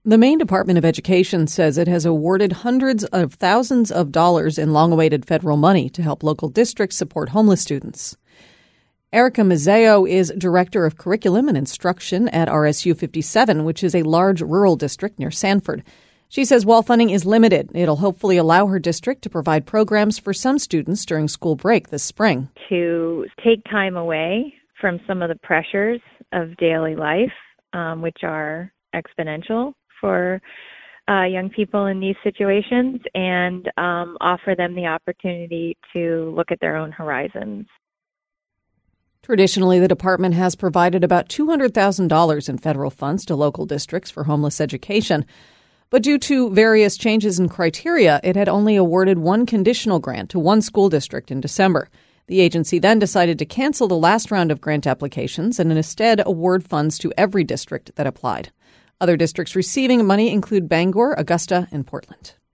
The Maine Department of Education says it has awarded hundreds of thousands of dollars in long-awaited federal money to help local districts support homeless students. Erica Mazzeo is Director of Curriculum and Instruction at RSU 57, which is a large rural district near Sanford. She says while funding is limited, it'll hopefully allow her district to provide programs for some students during school break this spring. To take time away from some of the pressures of daily life, which are exponential for young people in these situations, and offer them the opportunity to look at their own horizons. Traditionally, the department has provided about $200,000 in federal funds to local districts for homeless education. But due to various changes in criteria, it had only awarded one conditional grant to one school district in December. The agency then decided to cancel the last round of grant applications and instead award funds to every district that applied. Other districts receiving money include Bangor, Augusta, and Portland.